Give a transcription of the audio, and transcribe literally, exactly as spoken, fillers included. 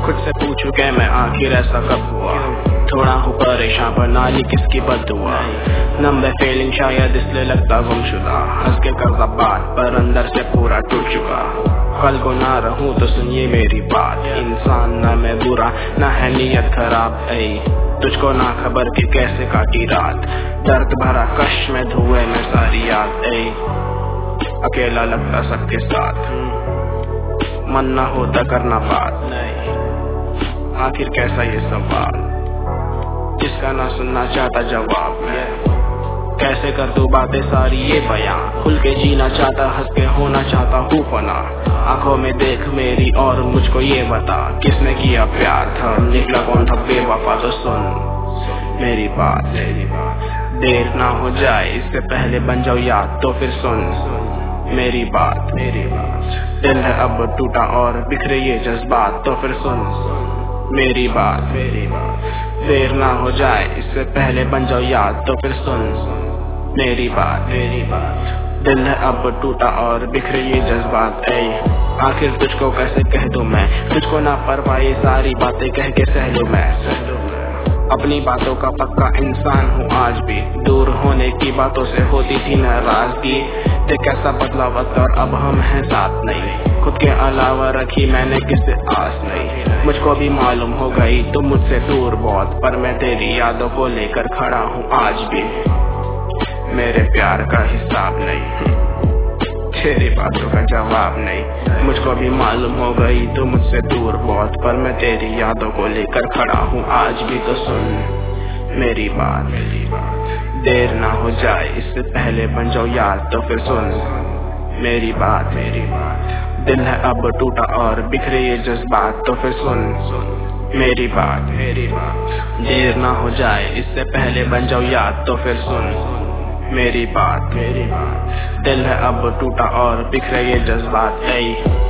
खुद से पूछूं कि मैं आखिर ऐसा कब हुआ। थोड़ा हूँ परेशान पर नाली किसकी बददुआ। नंबर फीलिंग शायद इसलिए लगता गुमशुदा। हंस के करता बात पर अंदर से पूरा टूट चुका। कल को ना रहूं तो सुनिए मेरी बात। इंसान ना मैं बुरा ना है नीयत खराब। ऐ तुझको ना खबर कि कैसे काटी रात। दर्द भरा कश में धुएं में सारी याद। ऐ अकेला लगता सबके साथ। मन ना होता करना बात। नहीं आखिर कैसा ये सवाल जिसका ना सुनना चाहता जवाब। मैं कैसे कर दूं बातें सारी ये बयां। खुल के जीना चाहता हंस के होना चाहता हूँ फना। आंखों में देख मेरी और मुझको ये बता किसने किया प्यार था। निकला कौन था बेवफा तो सुन मेरी बात। मेरी बात देर ना हो जाए इससे पहले बन जाओ याद तो फिर सुन मेरी बात। मेरी बात दिल है अब टूटा और बिखरे ये जज्बात तो फिर सुन मेरी बात। मेरी बात देर ना हो जाए इससे पहले बन जाओ याद तो फिर सुन मेरी बात। मेरी बात दिल है अब टूटा और बिखरे ये जज्बात। ऐ आखिर तुझको कैसे कह दूं मैं। तुझको ना परवाह ये सारी बातें कह के सह लूं मैं। अपनी बातों का पक्का इंसान हूँ आज भी। दूर होने की बातों से होती थी नाराजगी। देख कैसा बदला वक्त और अब हम हैं साथ नहीं। खुद के अलावा रखी मैंने किससे आस नहीं। मुझको भी मालूम हो गई तुम मुझसे दूर बहुत। पर मैं तेरी यादों को लेकर खड़ा हूँ आज भी। मेरे प्यार का हिसाब नहीं तेरी बातों का जवाब नहीं। मुझको भी मालूम हो गई तू मुझसे दूर बहुत। पर मैं तेरी यादों को लेकर खड़ा हूँ आज भी तो सुन मेरी बात। मेरी बात देर ना हो जाए इससे पहले बन जाओ याद तो फिर सुन मेरी बात। मेरी बात दिल है अब टूटा और बिखरे ये जज्बात तो फिर सुन मेरी बात। मेरी बात देर ना हो जाए इससे पहले बन जाओ याद तो फिर सुन मेरी बात। मेरी बात दिल है अब टूटा और बिखरे ये जज्बात। ऐ